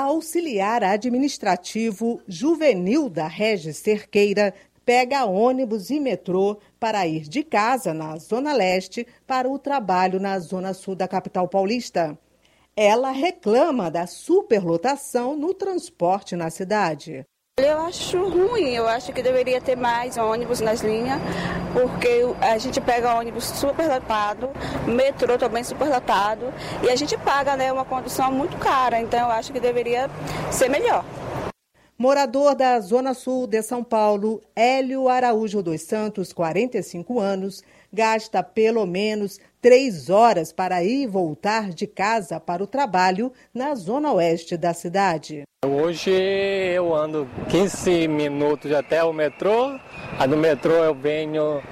auxiliar administrativo juvenil da Regis Cerqueira pega ônibus e metrô para ir de casa na Zona Leste para o trabalho na Zona Sul da capital paulista. Ela reclama da superlotação no transporte na cidade. Eu acho ruim, eu acho que deveria ter mais ônibus nas linhas, porque a gente pega ônibus superlotado, metrô também superlotado, e a gente paga, uma condução muito cara, então eu acho que deveria ser melhor. Morador da Zona Sul de São Paulo, Hélio Araújo dos Santos, 45 anos, gasta pelo menos 3 horas para ir e voltar de casa para o trabalho na Zona Oeste da cidade. Hoje eu ando 15 minutos até o metrô. No metrô eu venho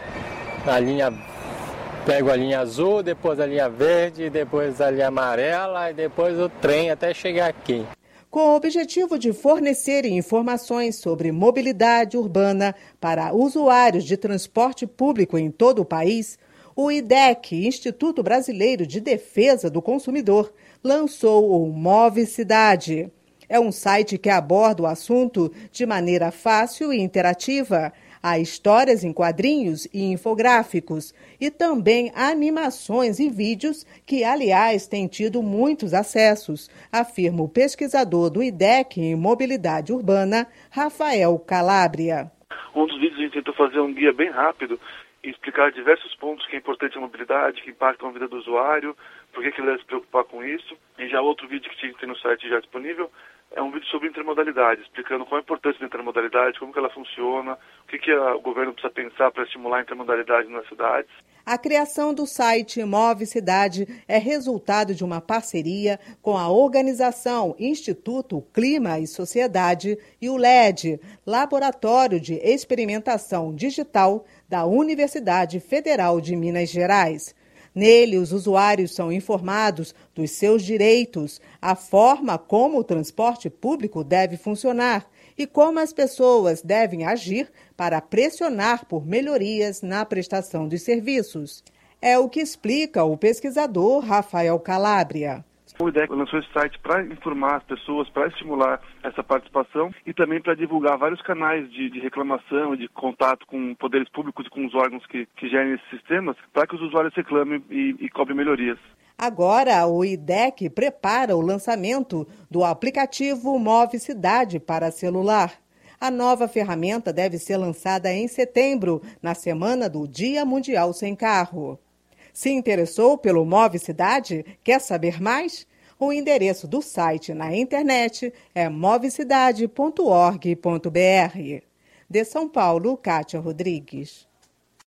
pego a linha azul, depois a linha verde, depois a linha amarela e depois o trem até chegar aqui. Com o objetivo de fornecer informações sobre mobilidade urbana para usuários de transporte público em todo o país, o IDEC, Instituto Brasileiro de Defesa do Consumidor, lançou o Move Cidade. É um site que aborda o assunto de maneira fácil e interativa. Há histórias em quadrinhos e infográficos e também animações e vídeos que, aliás, têm tido muitos acessos, afirma o pesquisador do IDEC em Mobilidade Urbana, Rafael Calabria. Um dos vídeos a gente tentou fazer um guia bem rápido e explicar diversos pontos que é importante a mobilidade, que impactam a vida do usuário, por que ele deve se preocupar com isso. E já outro vídeo que tem no site já disponível é um vídeo sobre intermodalidade, explicando qual a importância da intermodalidade, como que ela funciona, o que o governo precisa pensar para estimular a intermodalidade nas cidades. A criação do site Move Cidade é resultado de uma parceria com a organização Instituto Clima e Sociedade e o LED, Laboratório de Experimentação Digital da Universidade Federal de Minas Gerais. Nele, os usuários são informados dos seus direitos, a forma como o transporte público deve funcionar e como as pessoas devem agir para pressionar por melhorias na prestação dos serviços. É o que explica o pesquisador Rafael Calabria. O IDEC lançou esse site para informar as pessoas, para estimular essa participação e também para divulgar vários canais de reclamação, de contato com poderes públicos e com os órgãos que gerem esses sistemas, para que os usuários reclamem e cobrem melhorias. Agora, o IDEC prepara o lançamento do aplicativo Move Cidade para celular. A nova ferramenta deve ser lançada em setembro, na semana do Dia Mundial Sem Carro. Se interessou pelo Move Cidade? Quer saber mais? O endereço do site na internet é movecidade.org.br. De São Paulo, Kátia Rodrigues.